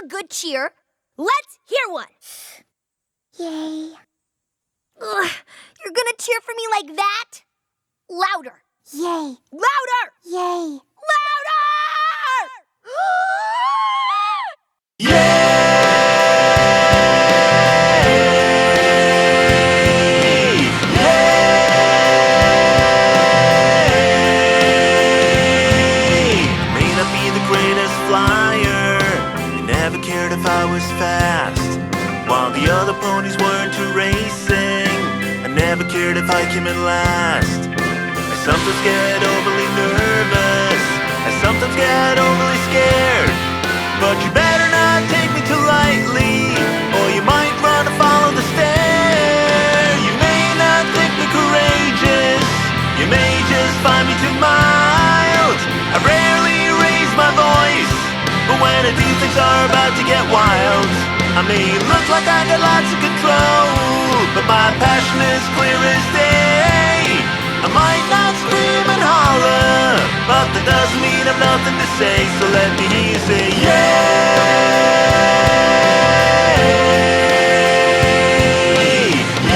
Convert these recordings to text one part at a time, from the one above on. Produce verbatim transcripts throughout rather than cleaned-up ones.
a good cheer? Let's hear one. Yay. Ugh, you're gonna cheer for me like that? Louder. Yay. Louder! Yay. Louder! If I was fast, while the other ponies weren't too racing, I never cared if I came in last. I sometimes get overly nervous, I sometimes get overly scared, but you better not take me too lightly, or you might run and follow the stair. You may not think me courageous, you may just find me too mild. I rarely raise my voice, but when I do, things are about to get wild. I may look like I got lots of control, but my passion is clear as day. I might not scream and holler, but that doesn't mean I've nothing to say. So let me hear you say yay,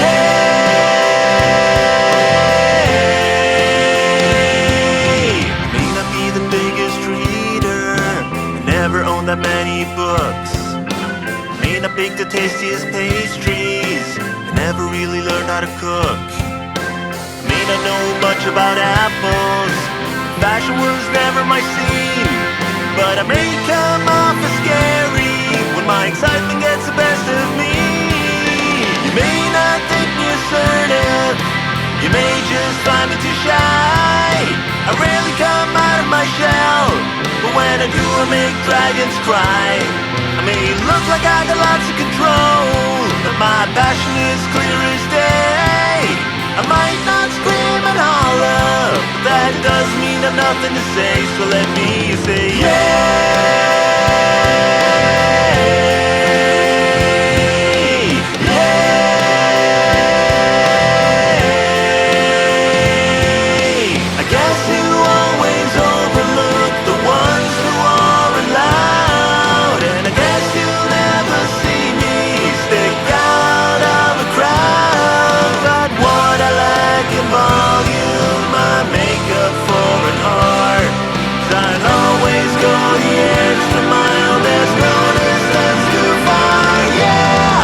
yay. May not be the biggest reader, never owned that many books, may not bake the tastiest pastries, I never really learned how to cook. May not know much about apples, fashion was never my scene, but I may come off as scary when my excitement gets the best of me. You may not think me assertive, you may just find me too shy. I rarely come out of my shell, but when I do, I make dragons cry. I may look like I got lots of control, but my passion is clear as day. I might not scream and holler, but that doesn't mean I've nothing to say. So let me say yay, yay. I guess you always overlook the ones who aren't loud, and I guess you'll never see me stick out of a crowd. But what I lack in volume, I make up for in heart, 'cause I'd always go the extra mile. There's no distance too far, yeah.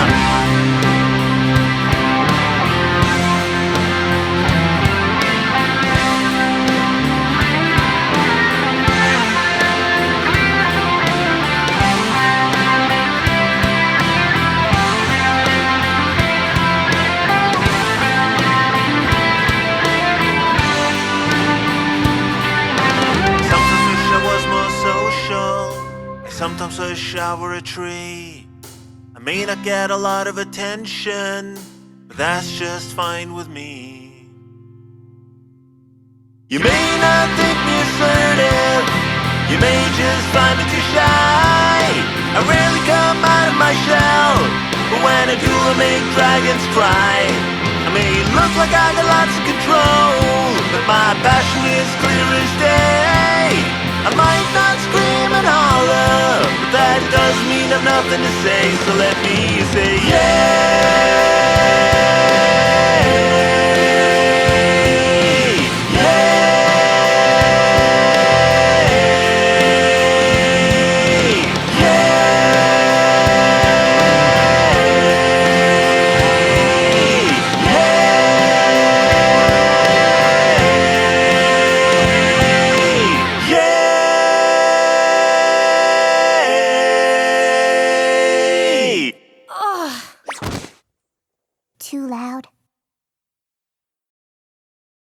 Sometimes I shower a tree. I may not get a lot of attention, but that's just fine with me. You may not think me assertive, you may just find me too shy. I rarely come out of my shell, but when I do, I make dragons cry. I may look like I got lots of control, but my passion is clear as day. I might not scream and holler, but that doesn't mean I've nothing to say. So let me say yeah.